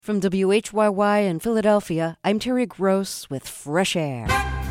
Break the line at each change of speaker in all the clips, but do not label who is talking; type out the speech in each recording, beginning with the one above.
From WHYY in Philadelphia, I'm Terry Gross with Fresh Air.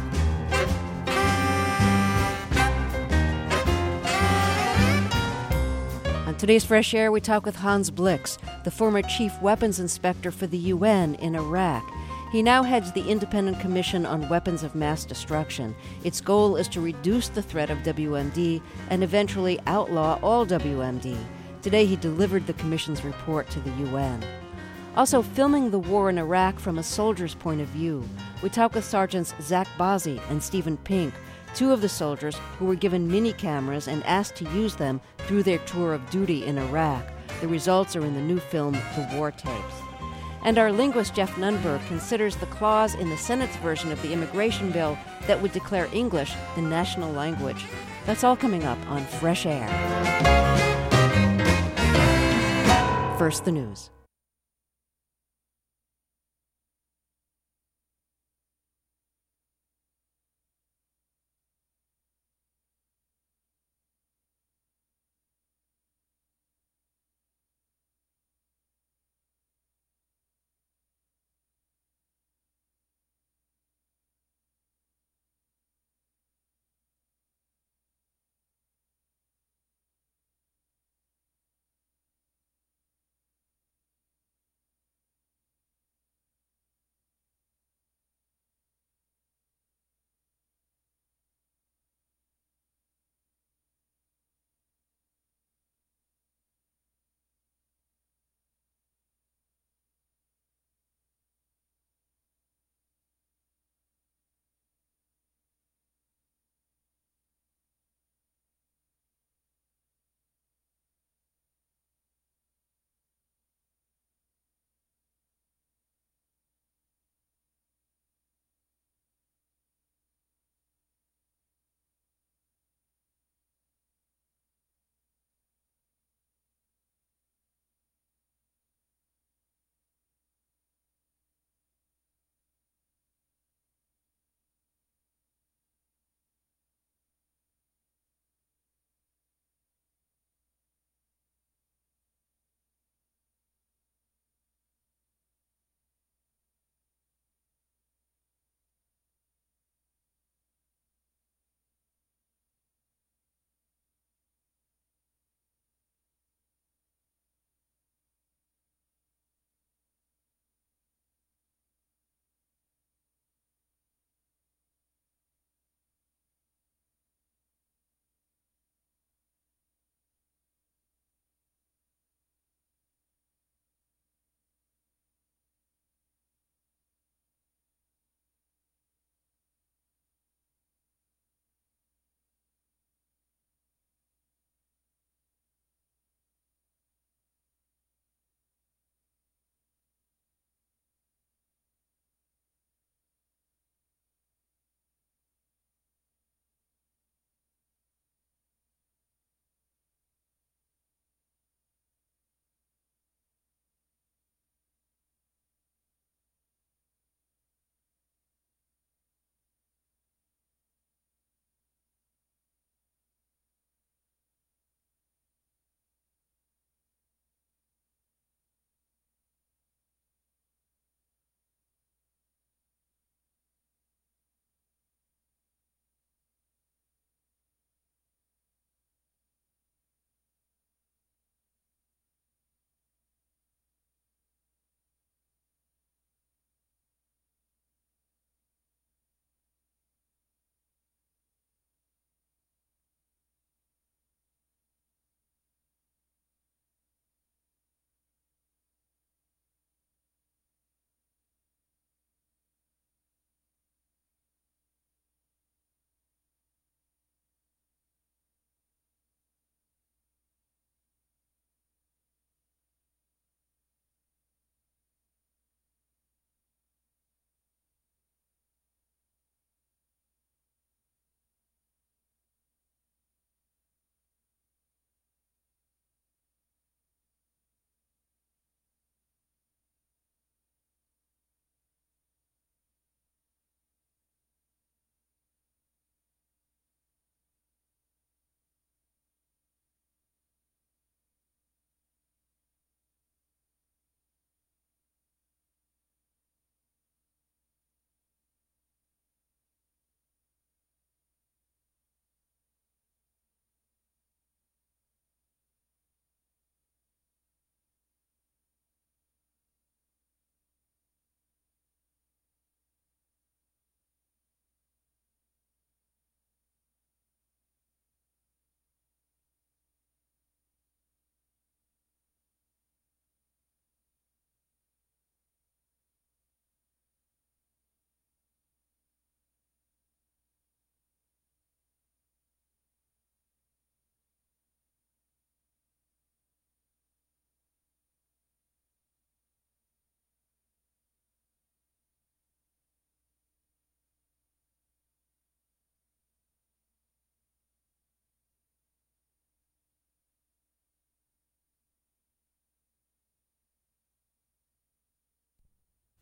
On today's Fresh Air, we talk with Hans Blix, the former chief weapons inspector for the UN in Iraq. He now heads the Independent Commission on Weapons of Mass Destruction. Its goal is to reduce the threat of WMD and eventually outlaw all WMD. Today, he delivered the Commission's report to the UN. Also, filming the war in Iraq from a soldier's point of view. We talk with Sergeants Zach Bazzi and Stephen Pink, two of the soldiers who were given mini cameras and asked to use them through their tour of duty in Iraq. The results are in the new film, The War Tapes. And our linguist Jeff Nunberg considers the clause in the Senate's version of the immigration bill that would declare English the national language. That's all coming up on Fresh Air. First, the news.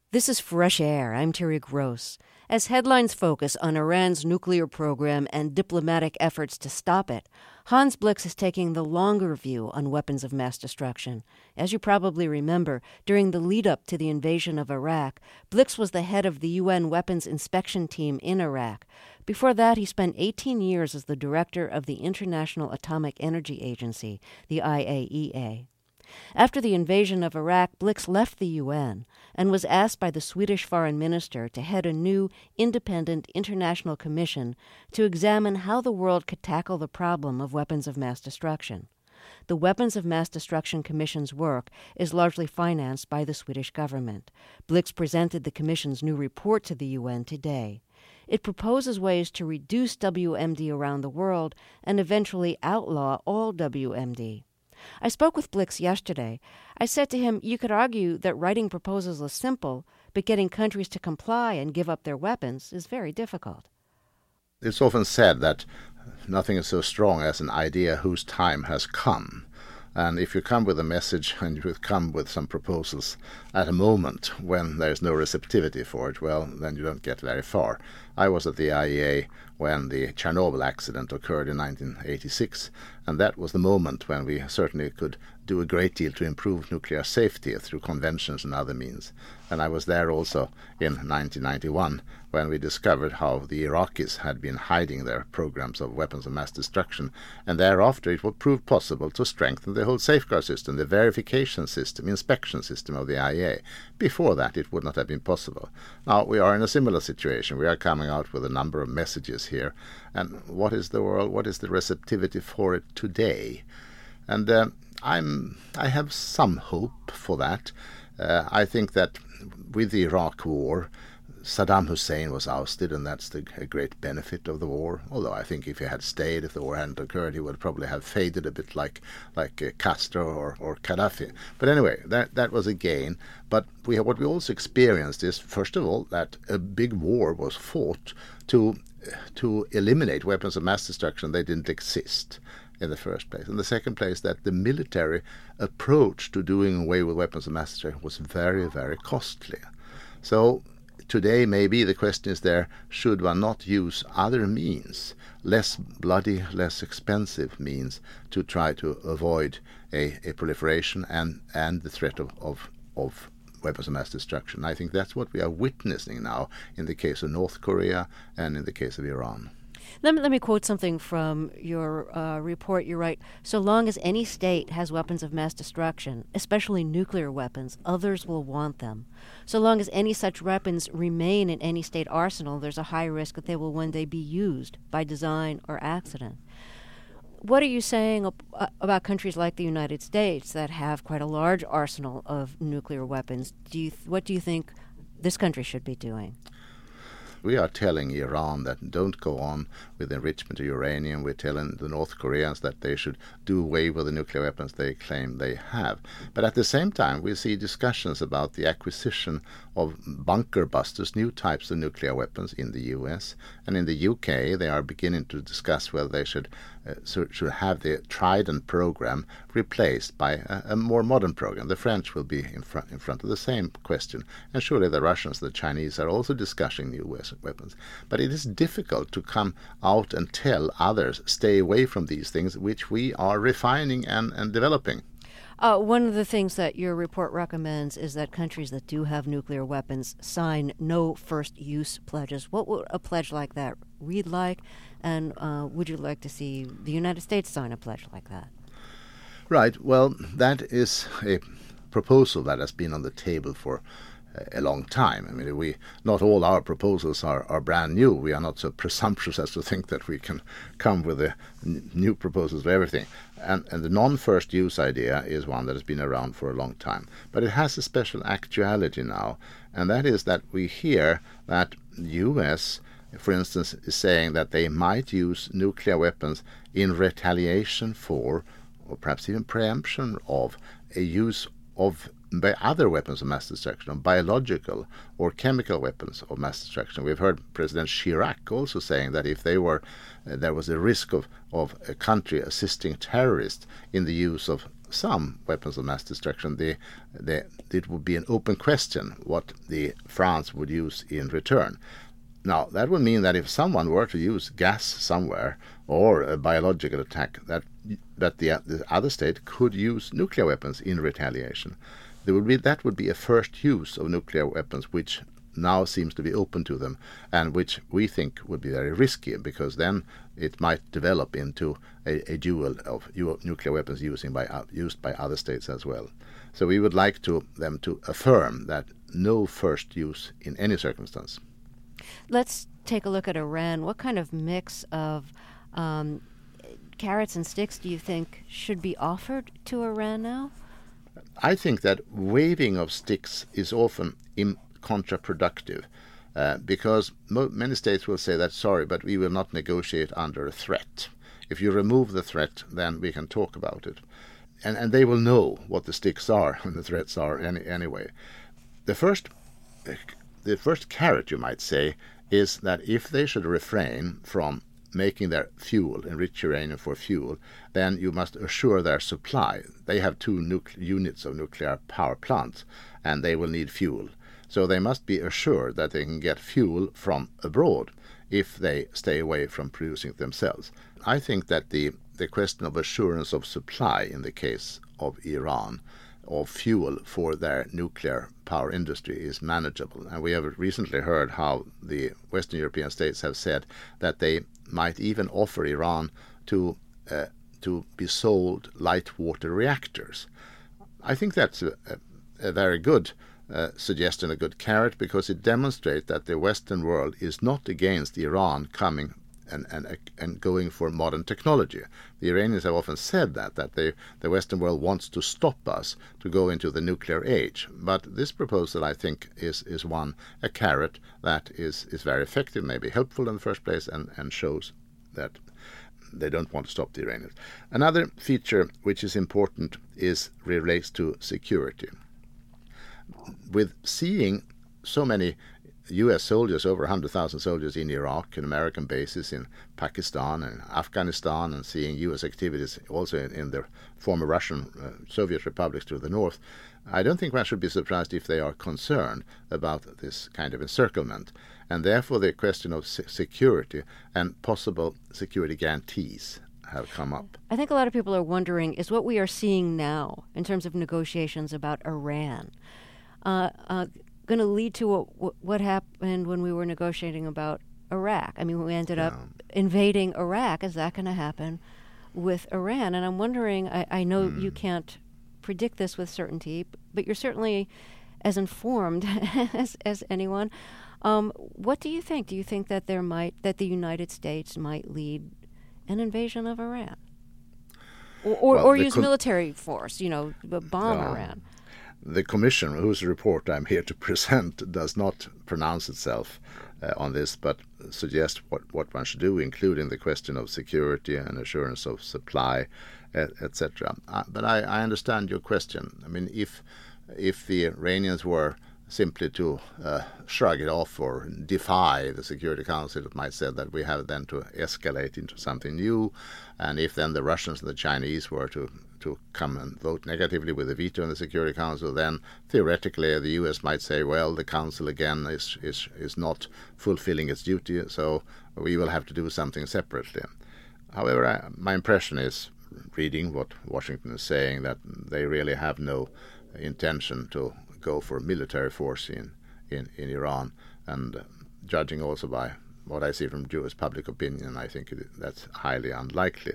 This is Fresh Air. I'm Terry Gross. As headlines focus on Iran's nuclear program and diplomatic efforts to stop it, Hans Blix is taking the longer view on weapons of mass destruction. As you probably remember, during the lead-up to the invasion of Iraq, Blix was the head of the UN Weapons Inspection Team in Iraq. Before that, he spent 18 years as the director of the International Atomic Energy Agency, the IAEA. After the invasion of Iraq, Blix left the UN and was asked by the Swedish foreign minister to head a new independent international commission to examine how the world could tackle the problem of weapons of mass destruction. The Weapons of Mass Destruction Commission's work is largely financed by the Swedish government. Blix presented the commission's new report to the UN today. It proposes ways to reduce WMD around the world and eventually outlaw all WMD. I spoke with Blix yesterday. I said to him, you could argue that writing proposals is simple, but getting countries to comply and give up their weapons is very difficult.
It's often said that nothing is so strong as an idea whose time has come. And if you come with a message and you come with some proposals at a moment when there's no receptivity for it, well, then you don't get very far. I was at the IAEA when the Chernobyl accident occurred in 1986, and that was the moment when we certainly could do a great deal to improve nuclear safety through conventions and other means. And I was there also in 1991 when we discovered how the Iraqis had been hiding their programs of weapons of mass destruction, and thereafter it would prove possible to strengthen the whole safeguard system, the verification system, inspection system of the IAEA. Before that it would not have been possible. Now we are in a similar situation. We are coming out with a number of messages here, and what is the receptivity for it today? And I have some hope for that. I think that with the Iraq War, Saddam Hussein was ousted, and that's a great benefit of the war. Although I think if he had stayed, if the war hadn't occurred, he would probably have faded a bit like Castro or Gaddafi. But anyway, that was a gain. But what we also experienced is, first of all, that a big war was fought to eliminate weapons of mass destruction. They didn't exist in the first place. In the second place, that the military approach to doing away with weapons of mass destruction was very, very costly. So today maybe the question is there, should one not use other means, less bloody, less expensive means, to try to avoid a proliferation and the threat of weapons of mass destruction? I think that's what we are witnessing now in the case of North Korea and in the case of Iran.
Let me quote something from your report. You write, so long as any state has weapons of mass destruction, especially nuclear weapons, others will want them. So long as any such weapons remain in any state arsenal, there's a high risk that they will one day be used by design or accident. What are you saying about countries like the United States that have quite a large arsenal of nuclear weapons? What do you think this country should be doing?
We are telling Iran that don't go on with enrichment of uranium. We're telling the North Koreans that they should do away with the nuclear weapons they claim they have. But at the same time, we see discussions about the acquisition of bunker busters, new types of nuclear weapons in the US. And in the UK, they are beginning to discuss whether they should have the Trident program replaced by a more modern program. The French will be in front of the same question. And surely the Russians, the Chinese are also discussing new weapons. But it is difficult to come out and tell others, stay away from these things, which we are refining and developing.
One of the things that your report recommends is that countries that do have nuclear weapons sign no first-use pledges. What would a pledge like that read like? And would you like to see the United States sign a pledge like that?
Right. Well, that is a proposal that has been on the table for a long time. I mean, not all our proposals are brand new. We are not so presumptuous as to think that we can come with new proposals for everything. And the non-first use idea is one that has been around for a long time. But it has a special actuality now, and that is that we hear that the U.S., for instance, is saying that they might use nuclear weapons in retaliation for, or perhaps even preemption of, a use of by other weapons of mass destruction, of biological or chemical weapons of mass destruction. We've heard President Chirac also saying that if there was a risk of a country assisting terrorists in the use of some weapons of mass destruction, it would be an open question what France would use in return. Now, that would mean that if someone were to use gas somewhere or a biological attack, that the other state could use nuclear weapons in retaliation. That would be a first use of nuclear weapons, which now seems to be open to them, and which we think would be very risky, because then it might develop into a duel of nuclear weapons used by other states as well. So we would like them to affirm that no first use in any circumstance.
Let's take a look at Iran. What kind of mix of carrots and sticks do you think should be offered to Iran now?
I think that waving of sticks is often counterproductive, because many states will say that, sorry, but we will not negotiate under a threat. If you remove the threat, then we can talk about it. And they will know what the sticks are and the threats are anyway. The first carrot, you might say, is that if they should refrain from making their fuel, enriched uranium for fuel, then you must assure their supply. They have 2 units of nuclear power plants, and they will need fuel. So they must be assured that they can get fuel from abroad if they stay away from producing it themselves. I think that the question of assurance of supply in the case of Iran, of fuel for their nuclear power industry, is manageable. And we have recently heard how the Western European states have said that they might even offer Iran to be sold light water reactors. I think that's a very good suggestion, a good carrot, because it demonstrates that the Western world is not against Iran coming and going for modern technology. The Iranians have often said that the Western world wants to stop us to go into the nuclear age. But this proposal, I think, is a carrot that is very effective, maybe helpful in the first place, and shows that they don't want to stop the Iranians. Another feature which is important relates to security. With seeing so many U.S. soldiers, over 100,000 soldiers in Iraq and American bases in Pakistan and Afghanistan, and seeing U.S. activities also in the former Russian Soviet republics to the north, I don't think one should be surprised if they are concerned about this kind of encirclement. And therefore the question of security and possible security guarantees have come up.
I think a lot of people are wondering, is what we are seeing now in terms of negotiations about Iran going to lead to what happened when we were negotiating about Iraq? I mean, we ended up invading Iraq. Is that going to happen with Iran? And I'm wondering, I know you can't predict this with certainty, but you're certainly as informed as anyone. What do you think? Do you think that that the United States might lead an invasion of Iran? Or use military force, bomb Iran?
The Commission, whose report I'm here to present, does not pronounce itself on this, but suggests what one should do, including the question of security and assurance of supply, etc. But I understand your question. I mean, if the Iranians were simply to shrug it off or defy the Security Council, it might say that we have then to escalate into something new. And if then the Russians and the Chinese were to come and vote negatively with a veto in the Security Council, then theoretically the U.S. might say, well, the Council again is not fulfilling its duty, so we will have to do something separately. However, my impression is, reading what Washington is saying, that they really have no intention to go for military force in Iran, and judging also by what I see from Jewish public opinion, I think that's highly unlikely.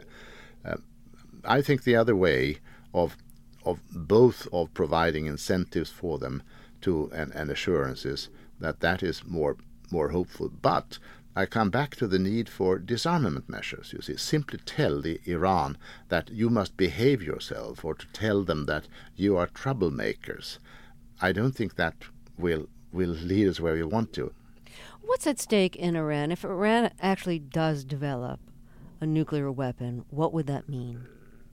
I think the other way of both of providing incentives for them to and assurances that is more hopeful. But I come back to the need for disarmament measures. You see, simply tell the Iran that you must behave yourself, or to tell them that you are troublemakers, I don't think that will lead us where we want to.
What's at stake in Iran? If Iran actually does develop a nuclear weapon, what would that mean?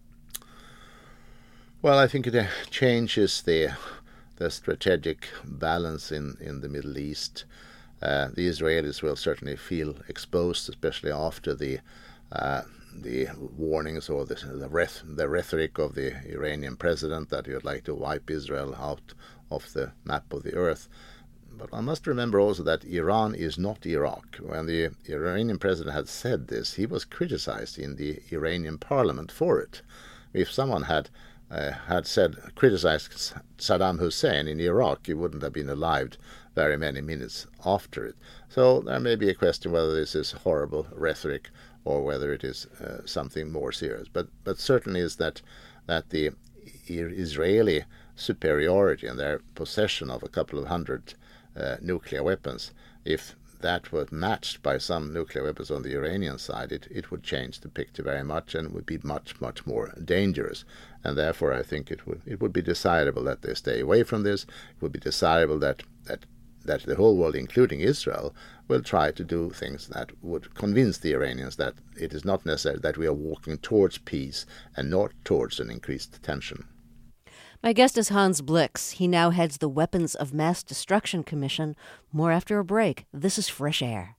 Well, I think it changes the strategic balance in the Middle East. The Israelis will certainly feel exposed, especially after the the warnings or the rhetoric of the Iranian president that he would like to wipe Israel out of the map of the earth. But I must remember also that Iran is not Iraq. When the Iranian president had said this, he was criticized in the Iranian parliament for it. If someone had criticized Saddam Hussein in Iraq, he wouldn't have been alive very many minutes after it. So there may be a question whether this is horrible rhetoric or whether it is something more serious. But certainly is that the Israeli superiority and their possession of a couple of hundred nuclear weapons, if that were matched by some nuclear weapons on the Iranian side, it would change the picture very much and would be much, much more dangerous. And therefore, I think it would be desirable that they stay away from this. It would be desirable that the whole world, including Israel, will try to do things that would convince the Iranians that it is not necessary that we are walking towards peace and not towards an increased tension.
My guest is Hans Blix. He now heads the Weapons of Mass Destruction Commission. More after a break. This is Fresh Air.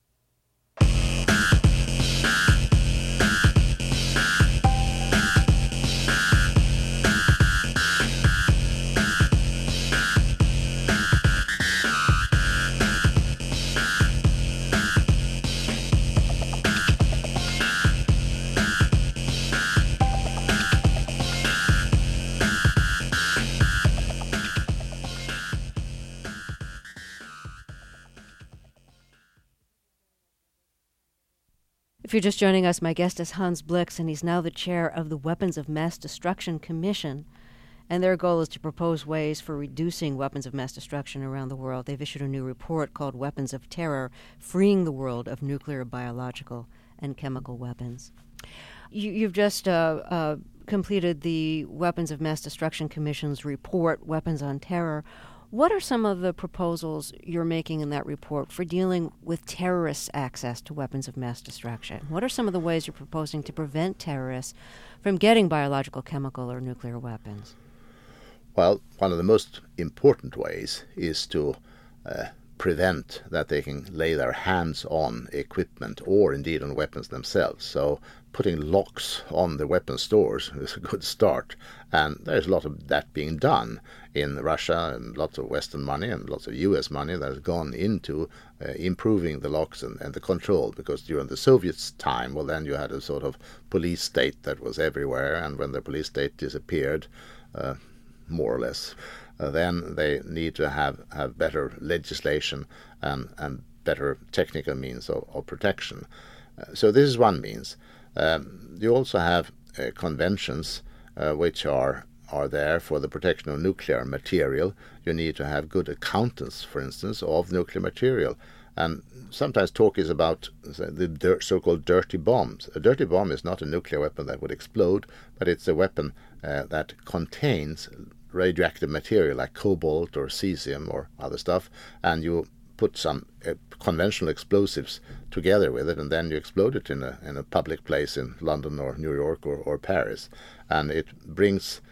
If you're just joining us, my guest is Hans Blix, and he's now the chair of the Weapons of Mass Destruction Commission. And their goal is to propose ways for reducing weapons of mass destruction around the world. They've issued a new report called Weapons of Terror, Freeing the World of Nuclear, Biological, and Chemical Weapons. You've just completed the Weapons of Mass Destruction Commission's report, Weapons on Terror. What are some of the proposals you're making in that report for dealing with terrorists' access to weapons of mass destruction? What are some of the ways you're proposing to prevent terrorists from getting biological, chemical, or nuclear weapons?
Well, one of the most important ways is to prevent that they can lay their hands on equipment or indeed on weapons themselves. So putting locks on the weapon stores is a good start. And there's a lot of that being done in Russia, and lots of Western money and lots of US money that has gone into improving the locks and the control. Because during the Soviet time, well, then you had a sort of police state that was everywhere. And when the police state disappeared, more or less, then they need to have better legislation and better technical means of protection. So this is one means. You also have conventions which are there for the protection of nuclear material. You need to have good accountants, for instance, of nuclear material. And sometimes talk is about the so-called dirty bombs. A dirty bomb is not a nuclear weapon that would explode, but it's a weapon that contains radioactive material like cobalt or cesium or other stuff, and you put some conventional explosives together with it, and then you explode it in a public place in London or New York or Paris, and it brings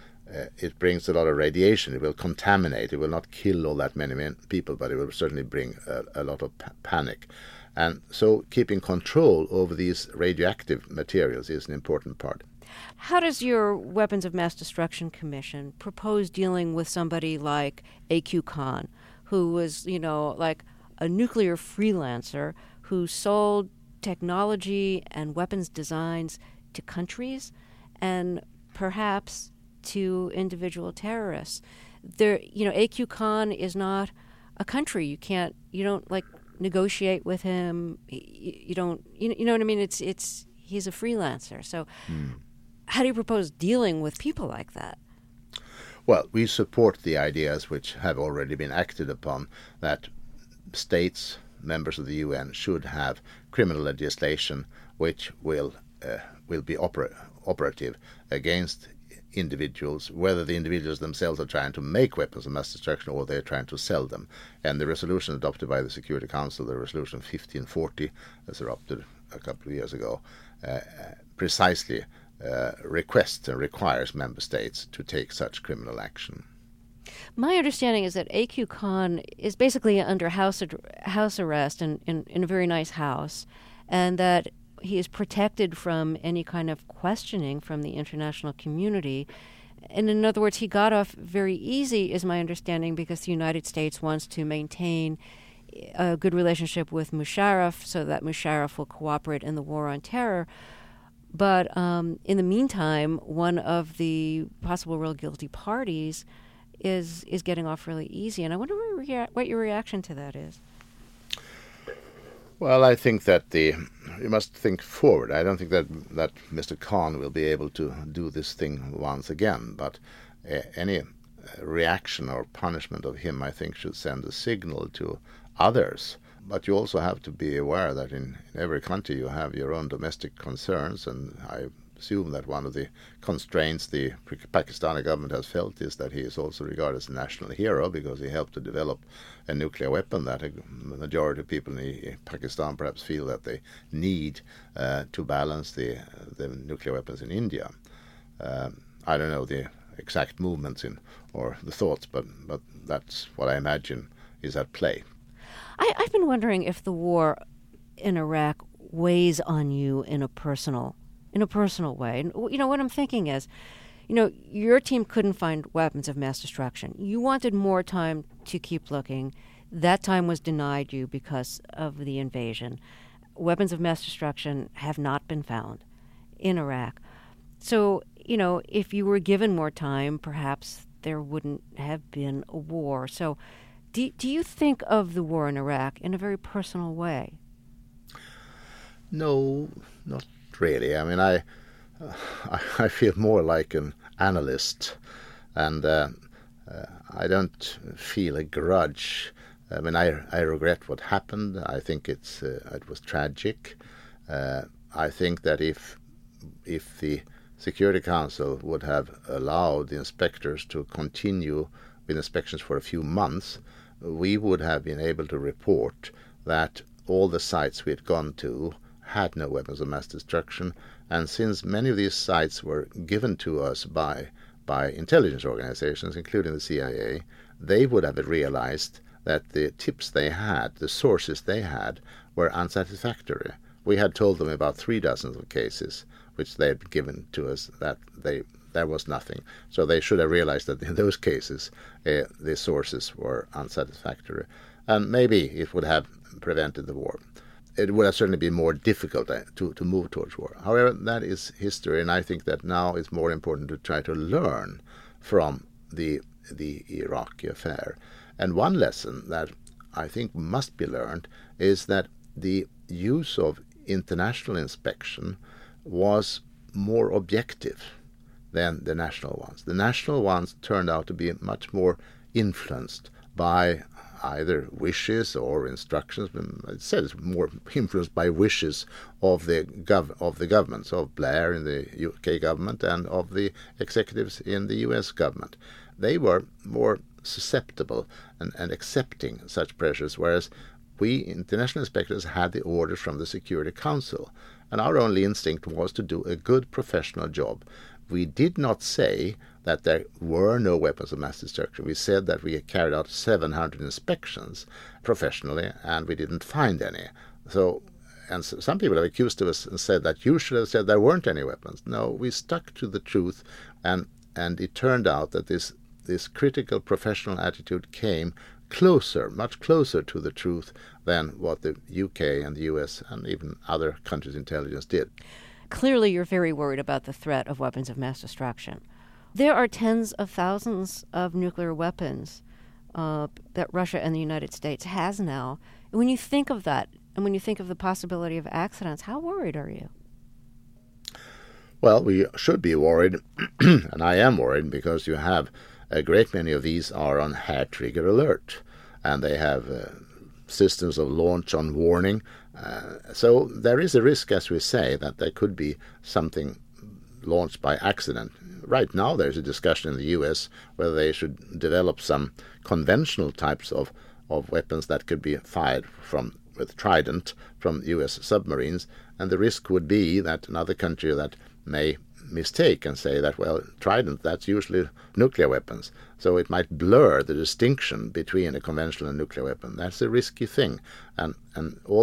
a lot of radiation. It will contaminate. It will not kill all that many people, but it will certainly bring a lot of panic. And so keeping control over these radioactive materials is an important part.
How does your Weapons of Mass Destruction Commission propose dealing with somebody like A.Q. Khan, who was, like a nuclear freelancer who sold technology and weapons designs to countries and perhaps to individual terrorists? A.Q. Khan is not a country. You don't negotiate with him. You don't, you know what I mean? He's a freelancer. So how do you propose dealing with people like that?
Well, we support the ideas which have already been acted upon, that states, members of the UN, should have criminal legislation which will be operative against individuals, whether the individuals themselves are trying to make weapons of mass destruction or they're trying to sell them. And the resolution adopted by the Security Council, the resolution 1540, as adopted a couple of years ago, precisely requests and requires member states to take such criminal action.
My understanding is that A.Q. Khan is basically under house arrest in a very nice house, and that he is protected from any kind of questioning from the international community. And in other words, he got off very easy, is my understanding, because the United States wants to maintain a good relationship with Musharraf so that Musharraf will cooperate in the war on terror. But in the meantime, one of the possible real guilty parties is getting off really easy. And I wonder what your reaction to that is.
Well, I think that you must think forward. I don't think that Mr. Khan will be able to do this thing once again, but any reaction or punishment of him, I think, should send a signal to others. But you also have to be aware that in every country you have your own domestic concerns, and I assume that one of the constraints the Pakistani government has felt is that he is also regarded as a national hero because he helped to develop a nuclear weapon that a majority of people in Pakistan perhaps feel that they need to balance the nuclear weapons in India. I don't know the exact movements or the thoughts, but that's what I imagine is at play.
I've been wondering if the war in Iraq weighs on you in a personal way. And, what I'm thinking is, your team couldn't find weapons of mass destruction. You wanted more time to keep looking. That time was denied you because of the invasion. Weapons of mass destruction have not been found in Iraq. So, if you were given more time, perhaps there wouldn't have been a war. So do you think of the war in Iraq in a very personal way?
No, not really. I mean, I feel more like an analyst, and I don't feel a grudge. I mean, I regret what happened. I think it was tragic. I think that if the Security Council would have allowed the inspectors to continue with inspections for a few months, we would have been able to report that all the sites we had gone to had no weapons of mass destruction. And since many of these sites were given to us by intelligence organizations, including the CIA, they would have realized that the tips they had, the sources they had, were unsatisfactory. We had told them about 3 dozen of cases which they had given to us that there was nothing. So they should have realized that in those cases the sources were unsatisfactory. And maybe it would have prevented the war. It would have certainly been more difficult to move towards war. However, that is history, and I think that now it's more important to try to learn from the Iraqi affair. And one lesson that I think must be learned is that the use of international inspection was more objective than the national ones. The national ones turned out to be much more influenced by either wishes or instructions. It said it's more influenced by wishes of the governments, of Blair in the UK government and of the executives in the US government. They were more susceptible and accepting such pressures, whereas we international inspectors had the orders from the Security Council, and our only instinct was to do a good professional job. We did not say that there were no weapons of mass destruction. We said that we had carried out 700 inspections professionally, and we didn't find any. So some people have accused us and said that you should have said there weren't any weapons. No, we stuck to the truth, and it turned out that this critical professional attitude came much closer to the truth than what the UK and the US and even other countries' intelligence did.
Clearly, you're very worried about the threat of weapons of mass destruction. There are tens of thousands of nuclear weapons that Russia and the United States has now. And when you think of that, and when you think of the possibility of accidents, how worried are you?
Well, we should be worried, and I am worried, because you have a great many of these are on hair-trigger alert, and they have systems of launch on warning. So there is a risk, as we say, that there could be something launched by accident. Right now there's a discussion in the US whether they should develop some conventional types of weapons that could be fired with Trident from US submarines, and the risk would be that another country that may mistake and say that, well, Trident, that's usually nuclear weapons. So it might blur the distinction between a conventional and nuclear weapon. That's a risky thing. And all this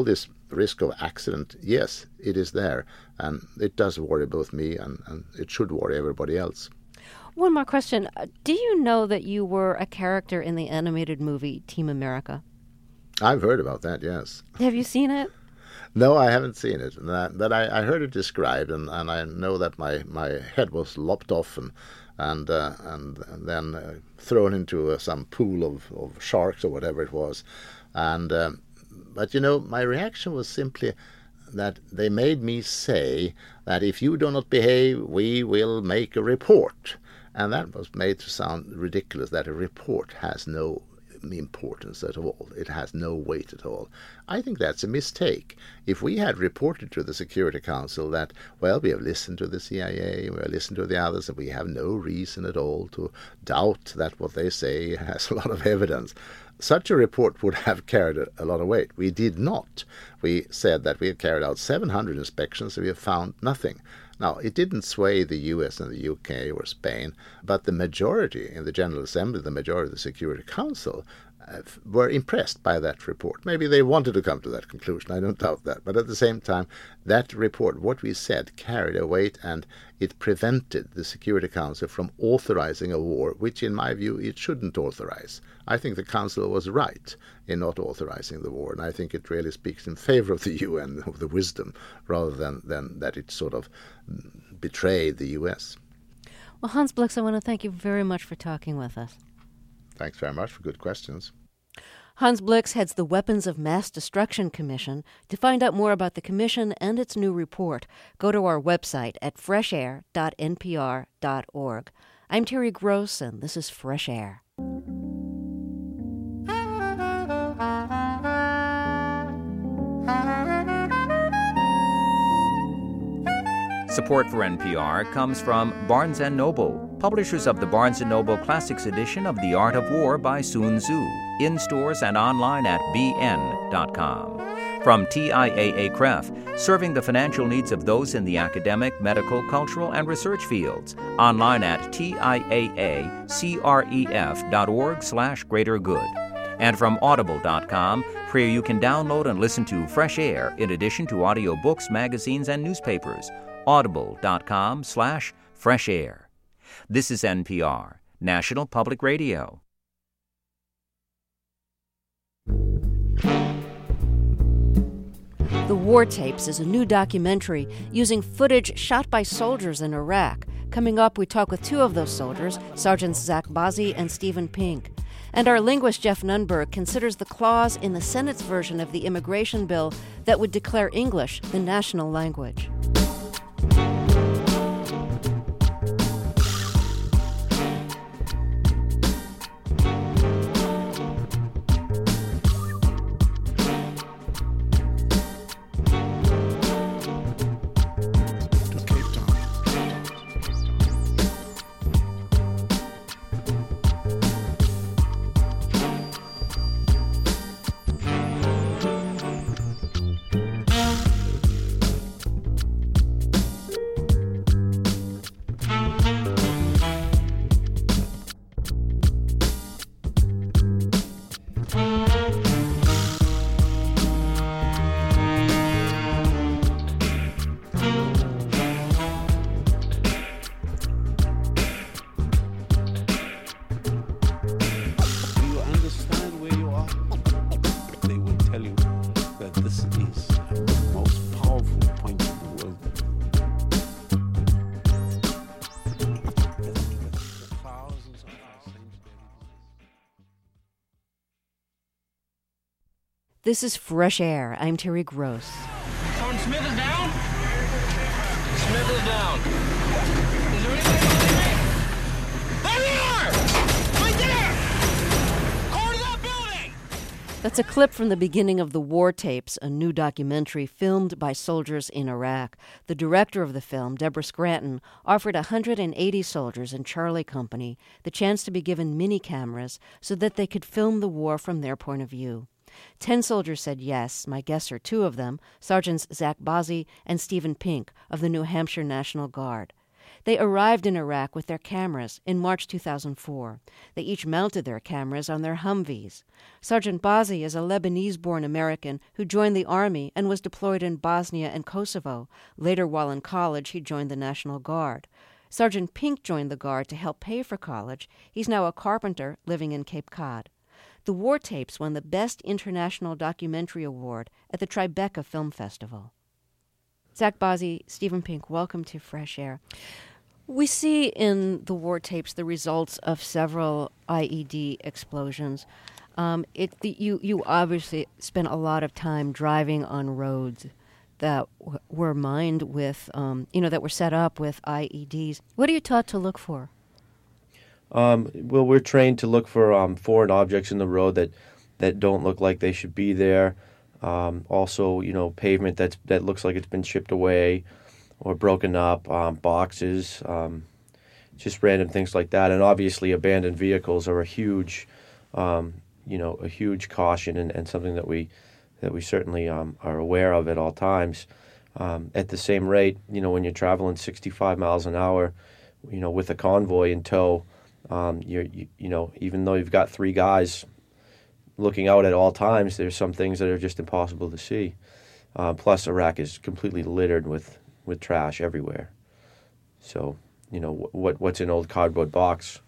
the risk of accident, yes, it is there. And it does worry both me and it should worry everybody else.
One more question. Do you know that you were a character in the animated movie Team America?
I've heard about that, yes.
Have you seen it?
No, I haven't seen it. But I heard it described, and I know that my head was lopped off and then thrown into some pool of sharks or whatever it was. But my reaction was simply that they made me say that if you do not behave, we will make a report. And that was made to sound ridiculous, that a report has no importance at all. It has no weight at all. I think that's a mistake. If we had reported to the Security Council that, well, we have listened to the CIA, we have listened to the others, and we have no reason at all to doubt that what they say has a lot of evidence, such a report would have carried a lot of weight. We did not. We said that we had carried out 700 inspections and we have found nothing. Now, it didn't sway the US and the UK or Spain, but the majority in the General Assembly, the majority of the Security Council, were impressed by that report. Maybe they wanted to come to that conclusion, I don't doubt that. But at the same time, that report, what we said, carried a weight, and it prevented the Security Council from authorizing a war, which in my view it shouldn't authorize. I think the Council was right in not authorizing the war, and I think it really speaks in favor of the UN, of the wisdom, rather than that it sort of betrayed the US.
Well, Hans Blix, I want to thank you very much for talking with us.
Thanks very much for good questions.
Hans Blix heads the Weapons of Mass Destruction Commission. To find out more about the commission and its new report, go to our website at freshair.npr.org. I'm Terry Gross, and this is Fresh Air.
Support for NPR comes from Barnes & Noble, publishers of the Barnes & Noble Classics edition of The Art of War by Sun Tzu, in stores and online at bn.com. From TIAA-CREF, serving the financial needs of those in the academic, medical, cultural, and research fields, online at tiaacref.org/greatergood. And from audible.com, where you can download and listen to Fresh Air in addition to audiobooks, magazines, and newspapers. audible.com/fresh air. This is NPR, National Public Radio.
The War Tapes is a new documentary using footage shot by soldiers in Iraq. Coming up, we talk with two of those soldiers, Sergeants Zach Bazzi and Stephen Pink. And our linguist Jeff Nunberg considers the clause in the Senate's version of the immigration bill that would declare English the national language. This is Fresh Air. I'm Terry Gross.
Sergeant Smith is down? Smith is down. Is there anybody behind me? There they are! Right there! Corner that building!
That's a clip from the beginning of The War Tapes, a new documentary filmed by soldiers in Iraq. The director of the film, Deborah Scranton, offered 180 soldiers in Charlie Company the chance to be given mini cameras so that they could film the war from their point of view. 10 soldiers said yes. My guests are two of them, Sergeants Zach Bazzi and Stephen Pink of the New Hampshire National Guard. They arrived in Iraq with their cameras in March 2004. They each mounted their cameras on their Humvees. Sergeant Bazzi is a Lebanese-born American who joined the Army and was deployed in Bosnia and Kosovo. Later, while in college, he joined the National Guard. Sergeant Pink joined the Guard to help pay for college. He's now a carpenter living in Cape Cod. The War Tapes won the Best International Documentary Award at the Tribeca Film Festival. Zach Bazzi, Stephen Pink, welcome to Fresh Air. We see in the War Tapes the results of several IED explosions. You obviously spent a lot of time driving on roads that were mined with, that were set up with IEDs. What are you taught to look for?
Well, we're trained to look for foreign objects in the road that don't look like they should be there. Also, pavement that looks like it's been chipped away or broken up, boxes, just random things like that. And obviously, abandoned vehicles are a huge caution and something that we certainly are aware of at all times. At the same rate, when you're traveling 65 miles an hour, with a convoy in tow, even though you've got 3 guys looking out at all times, there's some things that are just impossible to see. Plus, Iraq is completely littered with trash everywhere. So, what's in an old cardboard box,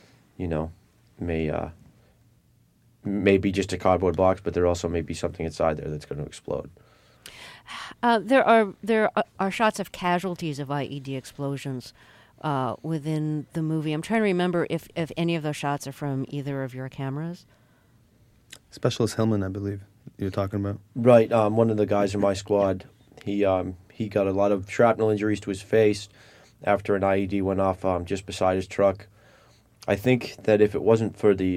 may be just a cardboard box, but there also may be something inside there that's going to explode.
There are shots of casualties of IED explosions within the movie. I'm trying to remember if any of those shots are from either of your cameras.
Specialist Hillman, I believe you're talking about.
Right. One of the guys in my squad, he got a lot of shrapnel injuries to his face after an IED went off just beside his truck. I think that if it wasn't for the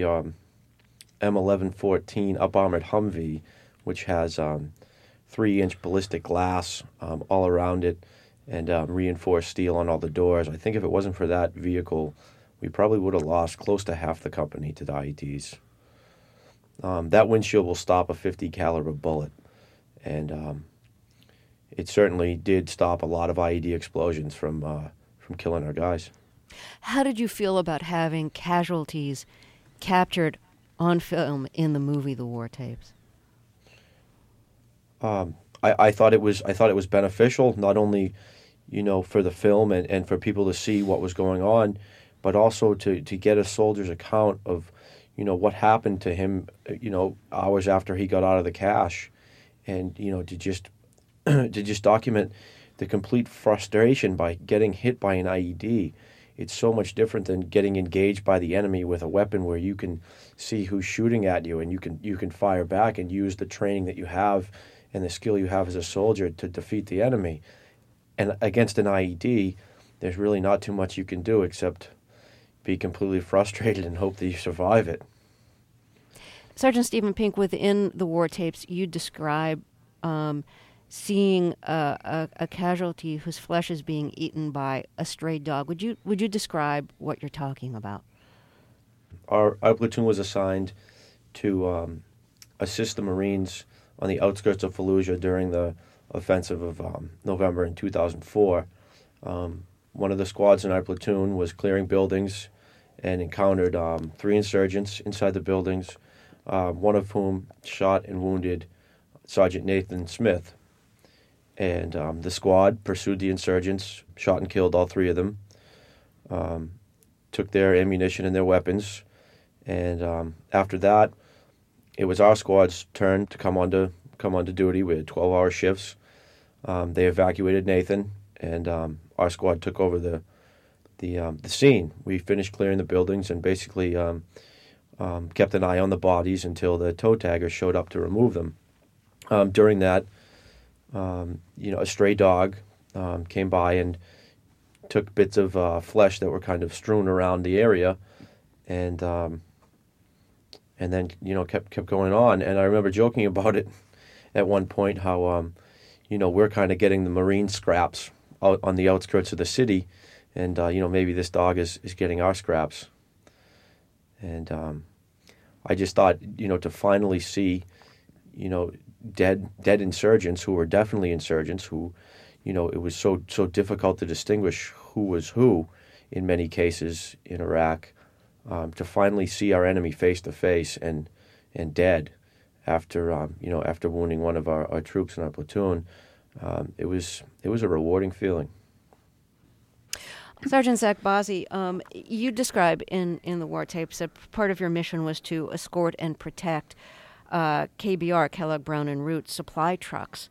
M1114 up-armored Humvee, which has 3-inch ballistic glass all around it and reinforced steel on all the doors, I think if it wasn't for that vehicle, we probably would have lost close to half the company to the IEDs. That windshield will stop a .50 caliber bullet, and it certainly did stop a lot of IED explosions from killing our guys.
How did you feel about having casualties captured on film in the movie The War Tapes?
I thought it was beneficial, not only for the film and for people to see what was going on, but also to get a soldier's account of what happened to him hours after he got out of the cache, and to just document the complete frustration by getting hit by an IED. It's so much different than getting engaged by the enemy with a weapon where you can see who's shooting at you and you can fire back and use the training that you have and the skill you have as a soldier to defeat the enemy. And against an IED, there's really not too much you can do except be completely frustrated and hope that you survive it.
Sergeant Stephen Pink, within the War Tapes, you describe seeing a casualty whose flesh is being eaten by a stray dog. Would you describe what you're talking about?
Our platoon was assigned to assist the Marines on the outskirts of Fallujah during the offensive of November in 2004. One of the squads in our platoon was clearing buildings and encountered 3 insurgents inside the buildings, one of whom shot and wounded Sergeant Nathan Smith. And the squad pursued the insurgents, shot and killed all 3 of them, took their ammunition and their weapons, and after that, it was our squad's turn to come onto duty. We had 12-hour shifts. They evacuated Nathan, and our squad took over the scene. We finished clearing the buildings and basically kept an eye on the bodies until the toe taggers showed up to remove them. During that, a stray dog came by and took bits of flesh that were kind of strewn around the area, and then kept going on. And I remember joking about it at one point how we're kind of getting the Marine scraps out on the outskirts of the city, and maybe this dog is getting our scraps. And I just thought to finally see dead insurgents who were definitely insurgents who it was so difficult to distinguish who was who in many cases in Iraq, to finally see our enemy face to face and dead after after wounding one of our troops in our platoon, it was a rewarding feeling.
Sergeant Zach Bozzi, you describe in the war tapes that part of your mission was to escort and protect KBR, Kellogg Brown and Root supply trucks.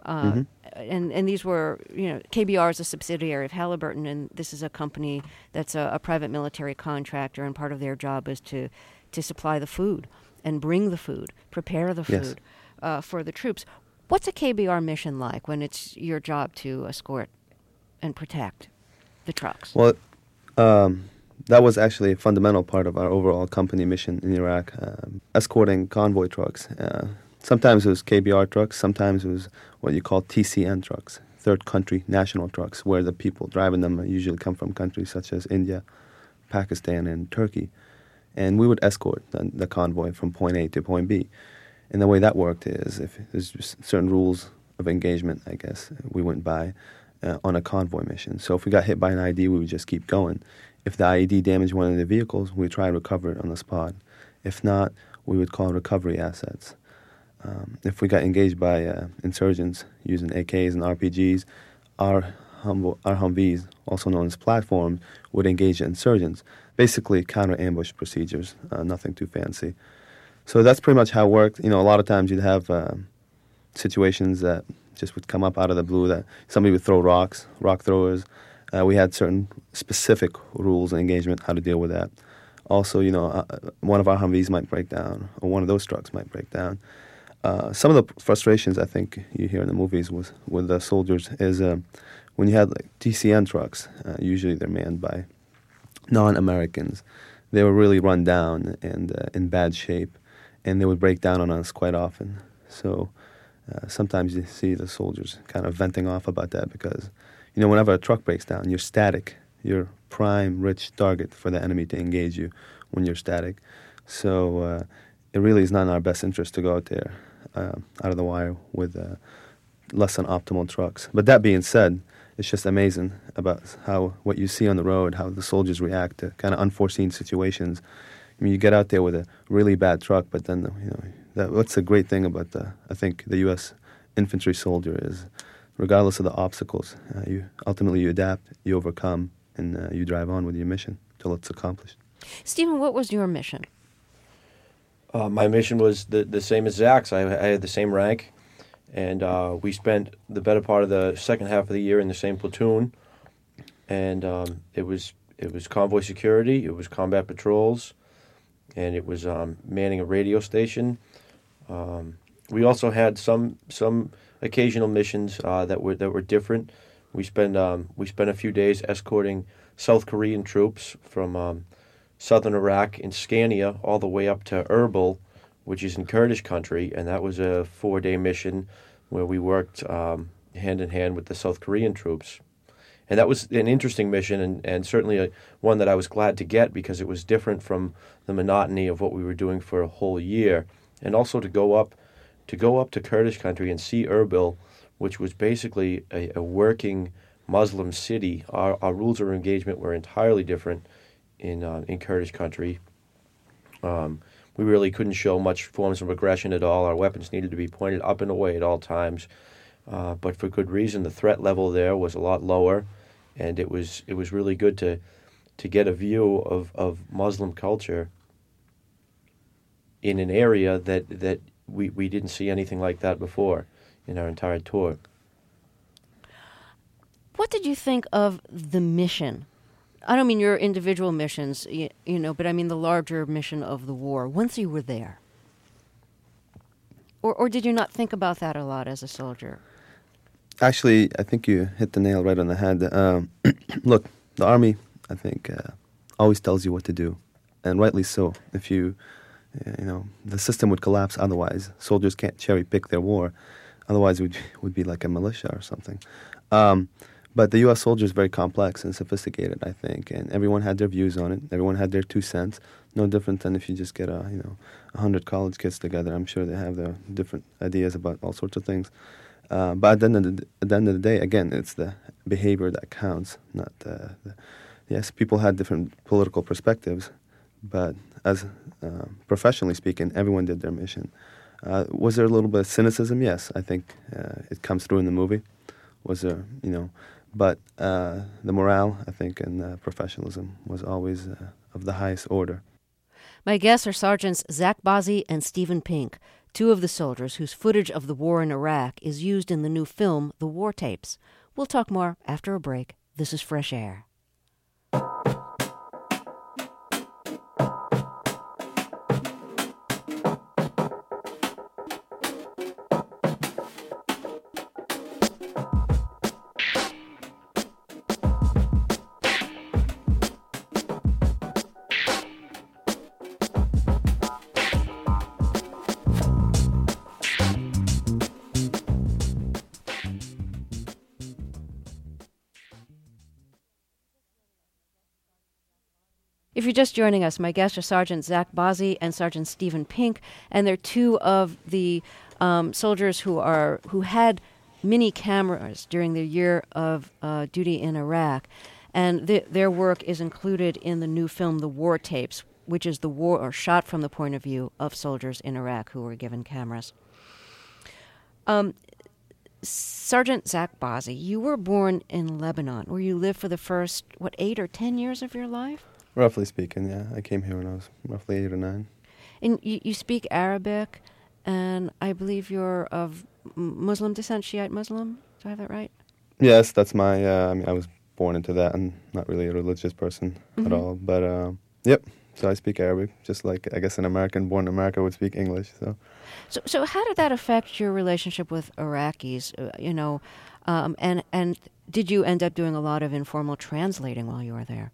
And these were, KBR is a subsidiary of Halliburton, and this is a company that's a private military contractor, and part of their job is to supply the food and bring the food, prepare the food for the troops. What's a KBR mission like when it's your job to escort and protect the trucks?
Well, that was actually a fundamental part of our overall company mission in Iraq, escorting convoy trucks. Sometimes it was KBR trucks, sometimes it was what you call TCN trucks, third country national trucks, where the people driving them usually come from countries such as India, Pakistan, and Turkey. And we would escort the convoy from point A to point B. And the way that worked is, if there's just certain rules of engagement, I guess, we went by on a convoy mission. So if we got hit by an IED, we would just keep going. If the IED damaged one of the vehicles, we'd try to recover it on the spot. If not, we would call recovery assets. If we got engaged by insurgents using AKs and RPGs, our Humvees, also known as platforms, would engage insurgents. Basically, counter-ambush procedures, nothing too fancy. So that's pretty much how it worked. A lot of times you'd have situations that just would come up out of the blue, that somebody would throw rocks, rock throwers. We had certain specific rules and engagement, how to deal with that. Also, one of our Humvees might break down, or one of those trucks might break down. Some of the frustrations I think you hear in the movies with the soldiers is when you had like TCN trucks, usually they're manned by non-Americans. They were really run down and in bad shape, and they would break down on us quite often. So sometimes you see the soldiers kind of venting off about that because, whenever a truck breaks down, you're static. You're prime, rich target for the enemy to engage you when you're static. So it really is not in our best interest to go out there out of the wire with less than optimal trucks. But that being said, it's just amazing about what you see on the road, how the soldiers react to kind of unforeseen situations. I mean, you get out there with a really bad truck, but then what's the great thing about I think the U.S. infantry soldier is, regardless of the obstacles, you adapt, you overcome, and you drive on with your mission till it's accomplished.
Stephen, what was your mission?
My mission was the same as Zach's. I had the same rank, and we spent the better part of the second half of the year in the same platoon. And it was convoy security, it was combat patrols, and it was manning a radio station. We also had some occasional missions that were different. We spent a few days escorting South Korean troops from southern Iraq in Scania all the way up to Erbil, which is in Kurdish country, and that was a 4-day mission where we worked hand in hand with the South Korean troops. And that was an interesting mission, and certainly one that I was glad to get because it was different from the monotony of what we were doing for a whole year. And also to go up to Kurdish country and see Erbil, which was basically a working Muslim city. Our rules of engagement were entirely different in Kurdish country. We really couldn't show much forms of aggression at all. Our weapons needed to be pointed up and away at all times. But for good reason, the threat level there was a lot lower, and it was really good to get a view of Muslim culture in an area that we didn't see anything like that before in our entire tour.
What did you think of the mission? I don't mean your individual missions, but I mean the larger mission of the war, once you were there. Or did you not think about that a lot as a soldier?
Actually, I think you hit the nail right on the head. Look, the Army, I think, always tells you what to do, and rightly so. If the system would collapse otherwise. Soldiers can't cherry-pick their war. Otherwise, it would be like a militia or something. But the U.S. soldier is very complex and sophisticated, I think, and everyone had their views on it. Everyone had their 2 cents. No different than if you just get 100 college kids together. I'm sure they have their different ideas about all sorts of things. But at the end of the day, again, it's the behavior that counts, not yes, people had different political perspectives, but as professionally speaking, everyone did their mission. Was there a little bit of cynicism? Yes, I think it comes through in the movie. Was there, but the morale, I think, and professionalism was always of the highest order.
My guests are Sergeants Zach Bozzy and Stephen Pink, two of the soldiers whose footage of the war in Iraq is used in the new film, The War Tapes. We'll talk more after a break. This is Fresh Air. If you're just joining us, my guests are Sergeant Zach Bozzy and Sergeant Stephen Pink, and they're two of the soldiers who had mini cameras during their year of duty in Iraq, and their work is included in the new film, The War Tapes, which is the war or shot from the point of view of soldiers in Iraq who were given cameras. Sergeant Zach Bozzy, you were born in Lebanon, where you lived for the first 8 or 10 years of your life?
Roughly speaking, yeah. I came here when I was roughly 8 or 9.
And you speak Arabic, and I believe you're of Muslim descent, Shiite Muslim. Do I have that right?
Yes, that's my, I was born into that. I'm not really a religious person at all. But, yep, so I speak Arabic, just like, I guess, an American born in America would speak English.
So how did that affect your relationship with Iraqis, and did you end up doing a lot of informal translating while you were there?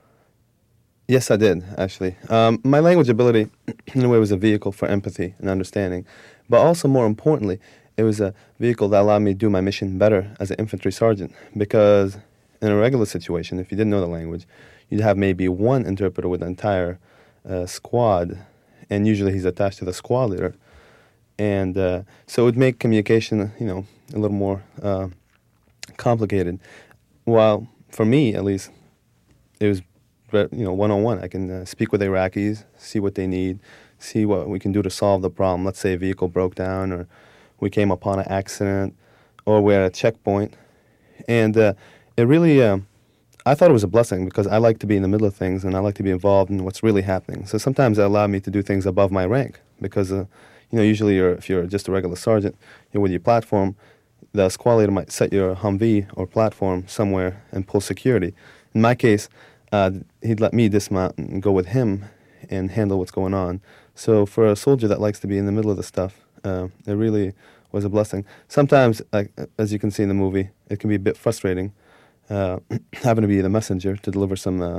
Yes, I did, actually. My language ability, in a way, was a vehicle for empathy and understanding. But also, more importantly, it was a vehicle that allowed me to do my mission better as an infantry sergeant. Because in a regular situation, if you didn't know the language, you'd have maybe one interpreter with an entire squad, and usually he's attached to the squad leader. And so it would make communication, a little more complicated. While, for me, at least, it was one-on-one. I can speak with Iraqis, see what they need, see what we can do to solve the problem. Let's say a vehicle broke down, or we came upon an accident, or we're at a checkpoint. And it really, I thought it was a blessing because I like to be in the middle of things and I like to be involved in what's really happening. So sometimes it allowed me to do things above my rank because, usually if you're just a regular sergeant, you're with your platform, the squad leader might set your Humvee or platform somewhere and pull security. In my case, he'd let me dismount and go with him and handle what's going on. So for a soldier that likes to be in the middle of the stuff, it really was a blessing. Sometimes, as you can see in the movie, it can be a bit frustrating having to be the messenger to deliver some,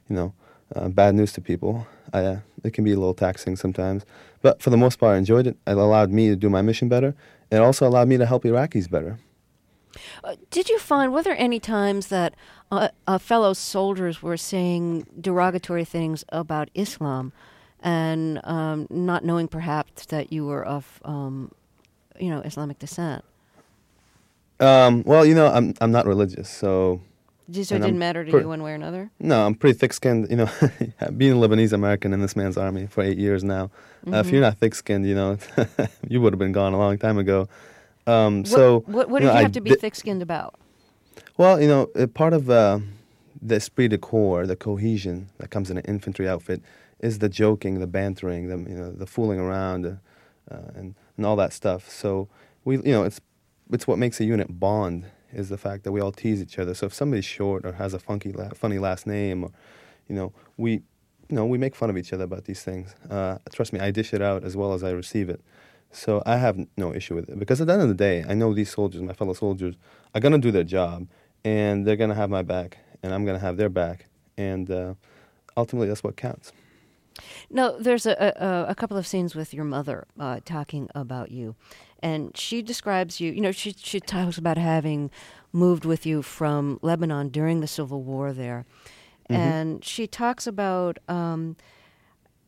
bad news to people. It can be a little taxing sometimes. But for the most part, I enjoyed it. It allowed me to do my mission better. It also allowed me to help Iraqis better.
Did you find, were there any times that fellow soldiers were saying derogatory things about Islam and not knowing perhaps that you were of, Islamic descent?
I'm not religious, so...
So it didn't matter to you one way or another?
No, I'm pretty thick-skinned, being a Lebanese American in this man's army for 8 years now. If you're not thick-skinned, you would have been gone a long time ago.
What did you have to be thick-skinned about?
Well, part of the esprit de corps, the cohesion that comes in an infantry outfit, is the joking, the bantering, the fooling around, and all that stuff. So it's what makes a unit bond is the fact that we all tease each other. So if somebody's short or has a funny last name, or we make fun of each other about these things. Trust me, I dish it out as well as I receive it. So I have no issue with it because at the end of the day, I know these soldiers, my fellow soldiers, are going to do their job, and they're going to have my back, and I'm going to have their back, and ultimately that's what counts.
Now, there's a couple of scenes with your mother talking about you, and she describes you, she talks about having moved with you from Lebanon during the Civil War there, and she talks about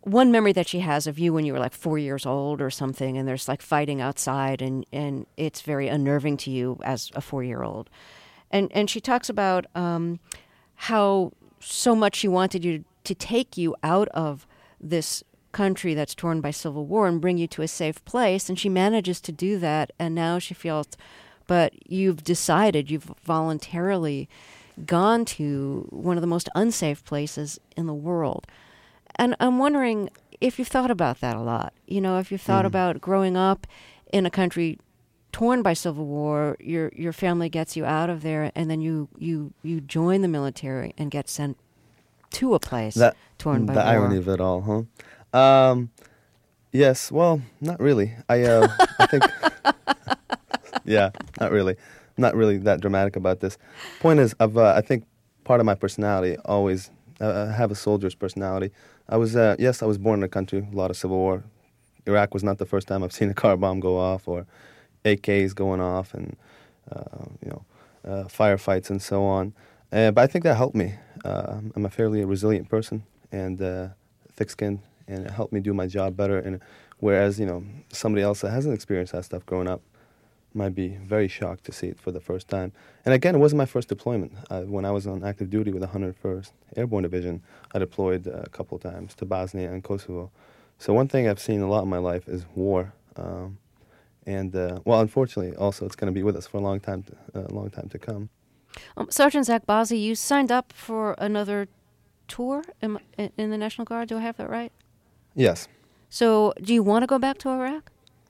one memory that she has of you when you were like 4 years old or something, and there's like fighting outside, and it's very unnerving to you as a 4-year-old. And she talks about how so much she wanted you to take you out of this country that's torn by civil war and bring you to a safe place, and she manages to do that, and now she feels, but you've voluntarily gone to one of the most unsafe places in the world. And I'm wondering if you've thought about that a lot. You know, if you've thought about growing up in a country torn by civil war, your family gets you out of there, and then you join the military and get sent to a place torn by war.
The irony of it all, huh? Yes, well, not really. I think, yeah, not really. Not really that dramatic about this. Point is, I think part of my personality always, I have a soldier's personality. I was born in a country, a lot of civil war. Iraq was not the first time I've seen a car bomb go off or AKs going off and, firefights and so on. But I think that helped me. I'm a fairly resilient person and thick-skinned, and it helped me do my job better. And whereas, somebody else that hasn't experienced that stuff growing up might be very shocked to see it for the first time. And again, it wasn't my first deployment. When I was on active duty with the 101st Airborne Division, I deployed a couple of times to Bosnia and Kosovo. So one thing I've seen a lot in my life is war. Unfortunately, also it's going to be with us for a long time to come.
Sergeant Zach Bozzi, you signed up for another tour in the National Guard. Do I have that right?
Yes.
So, do you want to go back to Iraq?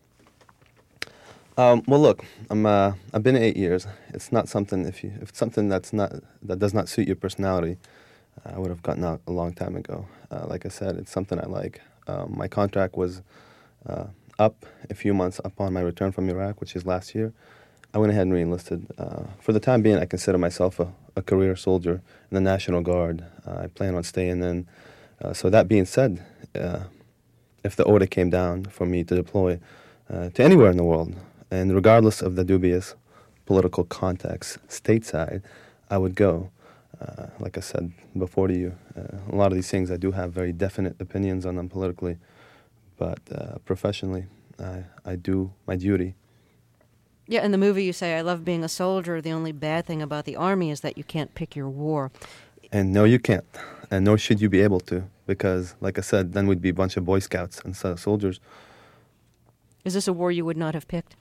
Well, look, I've been 8 years. It's not something. If it's something that does not suit your personality, I would have gotten out a long time ago. Like I said, it's something I like. My contract was up a few months upon my return from Iraq, which is last year. I went ahead and re-enlisted. For the time being, I consider myself a career soldier in the National Guard. I plan on staying in. So that being said, if the order came down for me to deploy to anywhere in the world, and regardless of the dubious political context stateside, I would go. Like I said before to you, a lot of these things I do have very definite opinions on them politically, but professionally, I do my duty.
Yeah, in the movie you say, I love being a soldier. The only bad thing about the Army is that you can't pick your war.
And no, you can't. And nor should you be able to, because, like I said, then we'd be a bunch of Boy Scouts instead of soldiers.
Is this a war you would not have picked?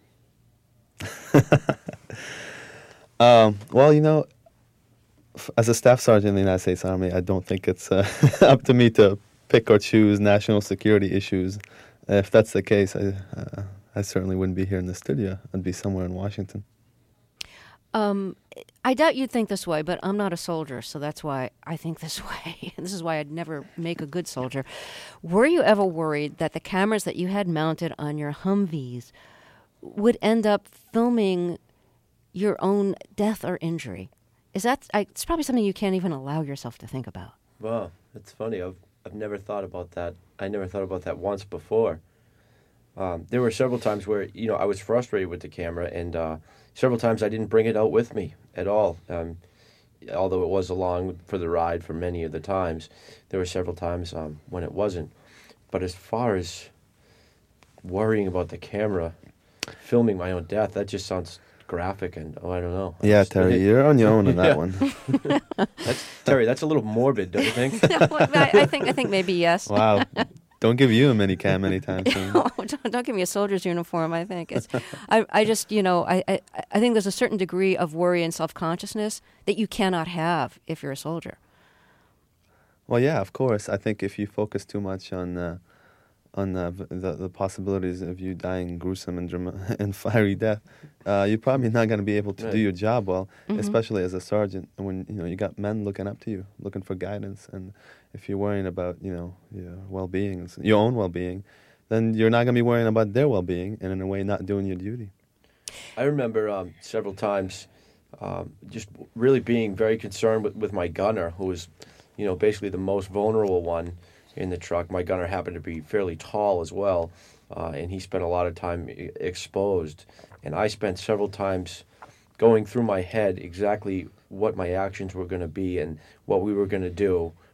Well, as a staff sergeant in the United States Army, I don't think it's up to me to pick or choose national security issues. If that's the case, I certainly wouldn't be here in the studio. I'd be somewhere in Washington.
I doubt you'd think this way, but I'm not a soldier, so that's why I think this way. This is why I'd never make a good soldier. Were you ever worried that the cameras that you had mounted on your Humvees would end up filming your own death or injury? It's probably something you can't even allow yourself to think about.
Wow, that's funny. I've never thought about that. I never thought about that once before. There were several times where, I was frustrated with the camera, and several times I didn't bring it out with me at all. Although it was along for the ride for many of the times, there were several times when it wasn't. But as far as worrying about the camera, filming my own death, that just sounds graphic, and I don't know.
Yeah, Terry, you're on your own on that one.
Terry, that's a little morbid, don't you think?
I think maybe yes.
Wow. Don't give you a minicam anytime soon.
Don't give me a soldier's uniform. I think I just I think there's a certain degree of worry and self-consciousness that you cannot have if you're a soldier.
Well, yeah, of course. I think if you focus too much on the possibilities of you dying gruesome and fiery death, you're probably not going to be able to do your job well, especially as a sergeant. When you got men looking up to you, looking for guidance, and if you're worrying about your well-being, your own well-being, then you're not going to be worrying about their well-being, and in a way, not doing your duty.
I remember several times just really being very concerned with my gunner, who was, basically the most vulnerable one in the truck. My gunner happened to be fairly tall as well, and he spent a lot of time exposed. And I spent several times going through my head exactly what my actions were going to be and what we were going to do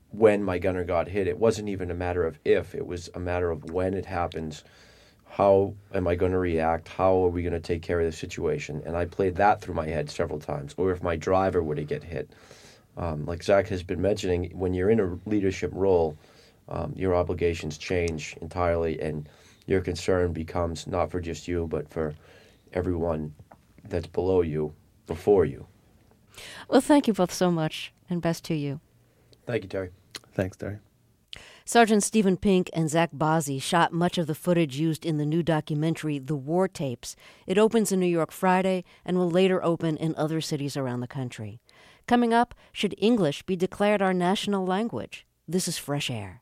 when my gunner got hit. It wasn't even a matter of if, it was a matter of when it happens. How am I going to react? How are we going to take care of the situation? And I played that through my head several times. Or if my driver were to get hit. Like Zach has been mentioning, when you're in a leadership role, your obligations change entirely, and your concern becomes not for just you, but for everyone that's below you, before you.
Well, thank you both so much, and best to you.
Thank you, Terry.
Thanks, Terry.
Sergeant Stephen Pink and Zach Bozzi shot much of the footage used in the new documentary, The War Tapes. It opens in New York Friday and will later open in other cities around the country. Coming up, should English be declared our national language? This is Fresh Air.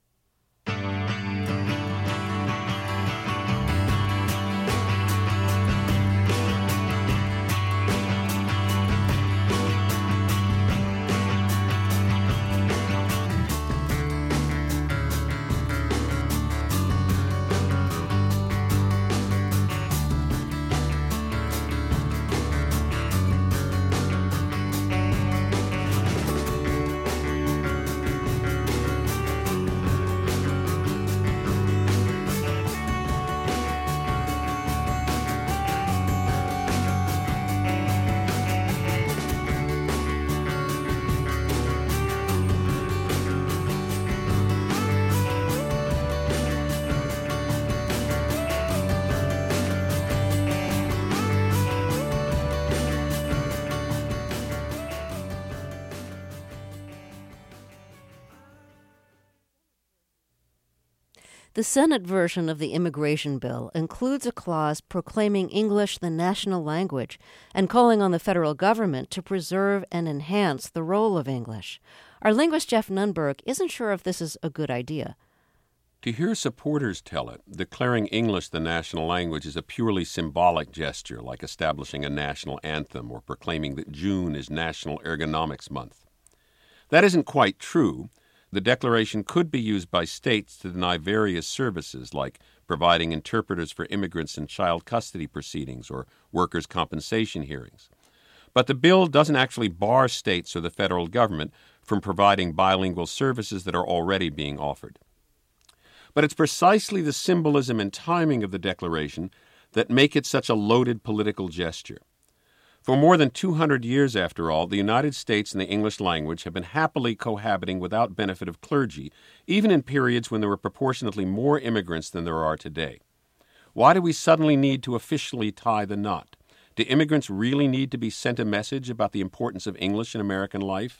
The Senate version of the immigration bill includes a clause proclaiming English the national language and calling on the federal government to preserve and enhance the role of English. Our linguist Jeff Nunberg isn't sure if this is a good idea.
To hear supporters tell it, declaring English the national language is a purely symbolic gesture, like establishing a national anthem or proclaiming that June is National Ergonomics Month. That isn't quite true. The declaration could be used by states to deny various services, like providing interpreters for immigrants in child custody proceedings or workers' compensation hearings. But the bill doesn't actually bar states or the federal government from providing bilingual services that are already being offered. But it's precisely the symbolism and timing of the declaration that make it such a loaded political gesture. For more than 200 years, after all, the United States and the English language have been happily cohabiting without benefit of clergy, even in periods when there were proportionately more immigrants than there are today. Why do we suddenly need to officially tie the knot? Do immigrants really need to be sent a message about the importance of English in American life?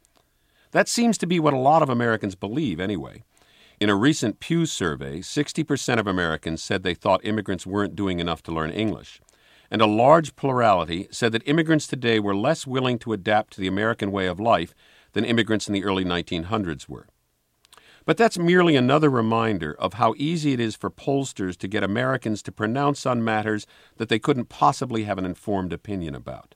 That seems to be what a lot of Americans believe, anyway. In a recent Pew survey, 60% of Americans said they thought immigrants weren't doing enough to learn English. And a large plurality said that immigrants today were less willing to adapt to the American way of life than immigrants in the early 1900s were. But that's merely another reminder of how easy it is for pollsters to get Americans to pronounce on matters that they couldn't possibly have an informed opinion about.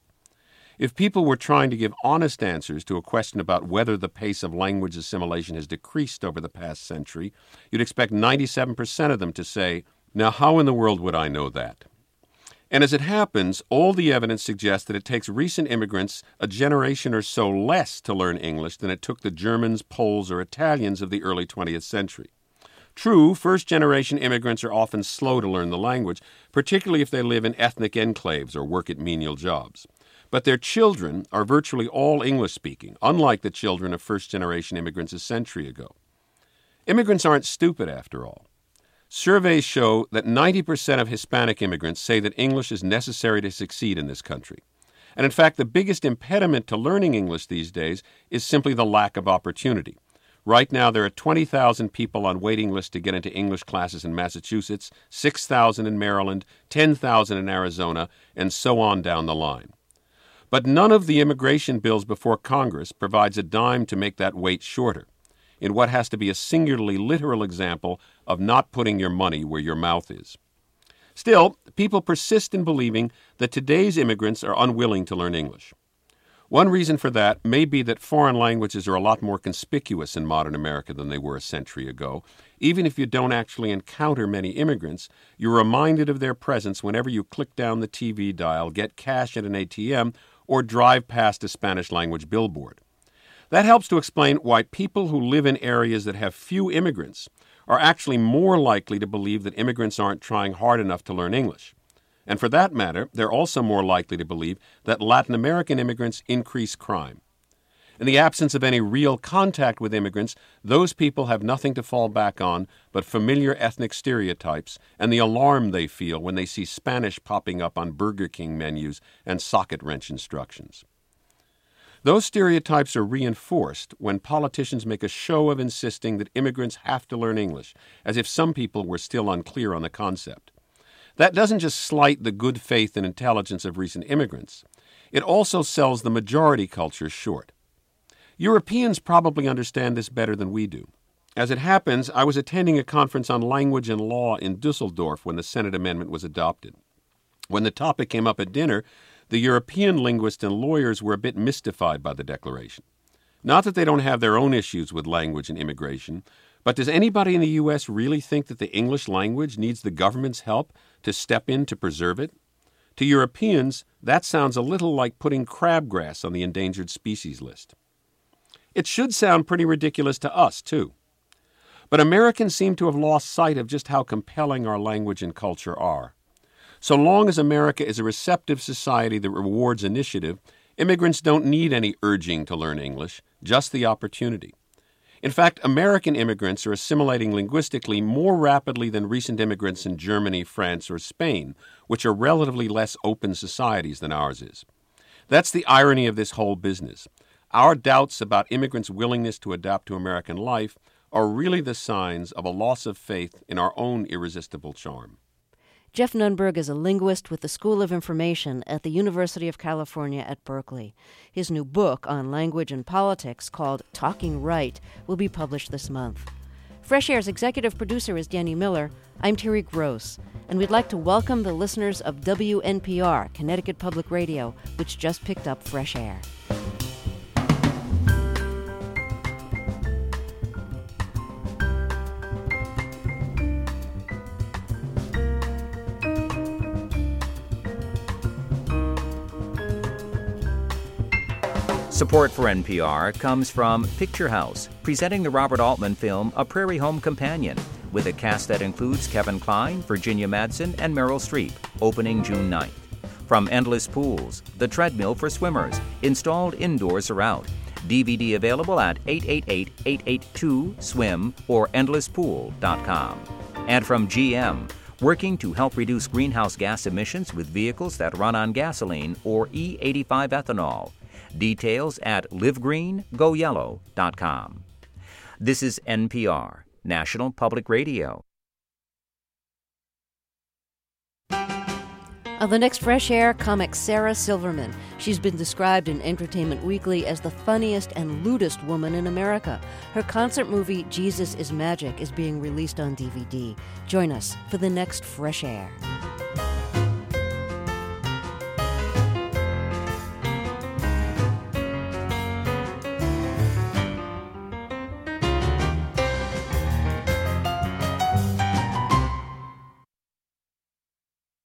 If people were trying to give honest answers to a question about whether the pace of language assimilation has decreased over the past century, you'd expect 97% of them to say, "Now how in the world would I know that?" And as it happens, all the evidence suggests that it takes recent immigrants a generation or so less to learn English than it took the Germans, Poles, or Italians of the early 20th century. True, first-generation immigrants are often slow to learn the language, particularly if they live in ethnic enclaves or work at menial jobs. But their children are virtually all English-speaking, unlike the children of first-generation immigrants a century ago. Immigrants aren't stupid, after all. Surveys show that 90% of Hispanic immigrants say that English is necessary to succeed in this country. And in fact, the biggest impediment to learning English these days is simply the lack of opportunity. Right now, there are 20,000 people on waiting lists to get into English classes in Massachusetts, 6,000 in Maryland, 10,000 in Arizona, and so on down the line. But none of the immigration bills before Congress provides a dime to make that wait shorter, in what has to be a singularly literal example of not putting your money where your mouth is. Still, people persist in believing that today's immigrants are unwilling to learn English. One reason for that may be that foreign languages are a lot more conspicuous in modern America than they were a century ago. Even if you don't actually encounter many immigrants, you're reminded of their presence whenever you click down the TV dial, get cash at an ATM, or drive past a Spanish-language billboard. That helps to explain why people who live in areas that have few immigrants are actually more likely to believe that immigrants aren't trying hard enough to learn English. And for that matter, they're also more likely to believe that Latin American immigrants increase crime. In the absence of any real contact with immigrants, those people have nothing to fall back on but familiar ethnic stereotypes and the alarm they feel when they see Spanish popping up on Burger King menus and socket wrench instructions. Those stereotypes are reinforced when politicians make a show of insisting that immigrants have to learn English, as if some people were still unclear on the concept. That doesn't just slight the good faith and intelligence of recent immigrants. It also sells the majority culture short. Europeans probably understand this better than we do. As it happens, I was attending a conference on language and law in Dusseldorf when the Senate amendment was adopted. When the topic came up at dinner, the European linguists and lawyers were a bit mystified by the declaration. Not that they don't have their own issues with language and immigration, but does anybody in the U.S. really think that the English language needs the government's help to step in to preserve it? To Europeans, that sounds a little like putting crabgrass on the endangered species list. It should sound pretty ridiculous to us, too. But Americans seem to have lost sight of just how compelling our language and culture are. So long as America is a receptive society that rewards initiative, immigrants don't need any urging to learn English, just the opportunity. In fact, American immigrants are assimilating linguistically more rapidly than recent immigrants in Germany, France, or Spain, which are relatively less open societies than ours is. That's the irony of this whole business. Our doubts about immigrants' willingness to adapt to American life are really the signs of a loss of faith in our own irresistible charm.
Jeff Nunberg is a linguist with the School of Information at the University of California at Berkeley. His new book on language and politics, called Talking Right, will be published this month. Fresh Air's executive producer is Danny Miller. I'm Terry Gross, and we'd like to welcome the listeners of WNPR, Connecticut Public Radio, which just picked up Fresh Air.
Support for NPR comes from Picture House, presenting the Robert Altman film A Prairie Home Companion, with a cast that includes Kevin Kline, Virginia Madsen, and Meryl Streep, opening June 9th. From Endless Pools, the treadmill for swimmers, installed indoors or out. DVD available at 888-882-SWIM or endlesspool.com. And from GM, working to help reduce greenhouse gas emissions with vehicles that run on gasoline or E85 ethanol. Details at livegreengoyellow.com. This is NPR, National Public Radio.
On the next Fresh Air, comic Sarah Silverman. She's been described in Entertainment Weekly as the funniest and lewdest woman in America. Her concert movie, Jesus is Magic, is being released on DVD. Join us for the next Fresh Air.